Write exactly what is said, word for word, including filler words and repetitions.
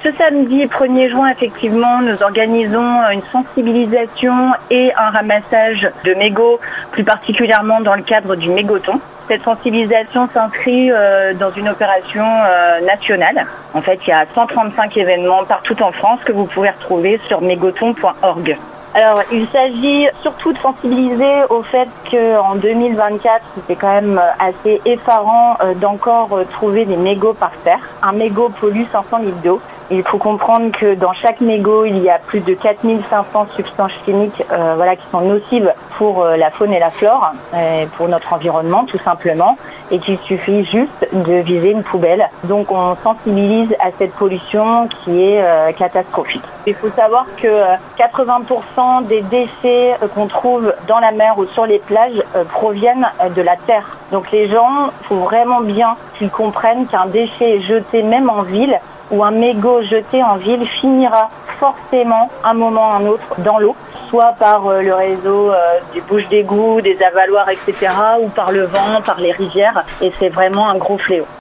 Ce samedi premier juin, effectivement, nous organisons une sensibilisation et un ramassage de mégots, plus particulièrement dans le cadre du mégoton. Cette sensibilisation s'inscrit euh, dans une opération euh, nationale. En fait, il y a cent trente-cinq événements partout en France que vous pouvez retrouver sur mégoton point org. Alors, il s'agit surtout de sensibiliser au fait qu'en deux mille vingt-quatre, c'était quand même assez effarant d'encore trouver des mégots par terre. Un mégot pollue cinq cents litres d'eau. Il faut comprendre que dans chaque mégot, il y a plus de quatre mille cinq cents substances chimiques euh, voilà, qui sont nocives pour euh, la faune et la flore, et pour notre environnement tout simplement, et qu'il suffit juste de viser une poubelle. Donc on sensibilise à cette pollution qui est euh, catastrophique. Il faut savoir que euh, quatre-vingts pour cent des déchets euh, qu'on trouve dans la mer ou sur les plages euh, proviennent euh, de la terre. Donc les gens, il faut vraiment bien qu'ils comprennent qu'un déchet jeté même en ville, ou un mégot jeté en ville finira forcément, un moment ou un autre, dans l'eau, soit par euh, le réseau euh, des bouches d'égout, des avaloirs, et cetera, ou par le vent, par les rivières, et c'est vraiment un gros fléau.